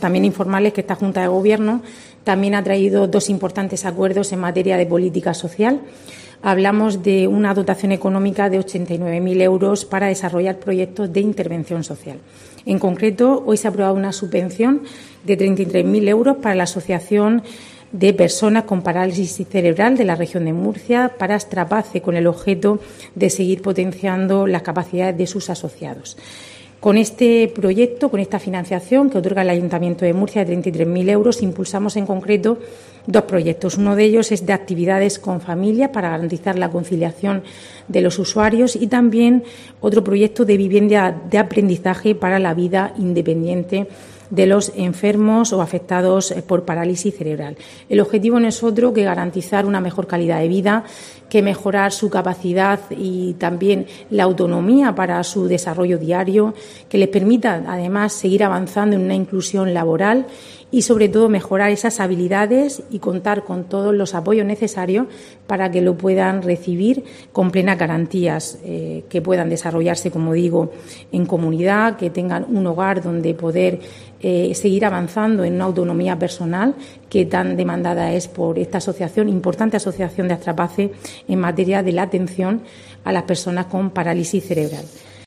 también informarles que esta Junta de Gobierno también ha traído 2 importantes acuerdos en materia de política social. Hablamos de una dotación económica de 89.000 euros para desarrollar proyectos de intervención social. En concreto, hoy se ha aprobado una subvención de 33.000 euros para la Asociación de Personas con Parálisis Cerebral de la región de Murcia para Astrapace, con el objeto de seguir potenciando las capacidades de sus asociados. Con este proyecto, con esta financiación que otorga el Ayuntamiento de Murcia de 33.000 euros, impulsamos en concreto 2 proyectos. Uno de ellos es de actividades con familias para garantizar la conciliación de los usuarios y también otro proyecto de vivienda de aprendizaje para la vida independiente de los enfermos o afectados por parálisis cerebral. El objetivo no es otro que garantizar una mejor calidad de vida, que mejorar su capacidad y también la autonomía para su desarrollo diario, que les permita, además, seguir avanzando en una inclusión laboral y, sobre todo, mejorar esas habilidades y contar con todos los apoyos necesarios para que lo puedan recibir con plenas garantías, que puedan desarrollarse, como digo, en comunidad, que tengan un hogar donde poder seguir avanzando en una autonomía personal que tan demandada es por esta asociación, importante asociación de Astrapace en materia de la atención a las personas con parálisis cerebral.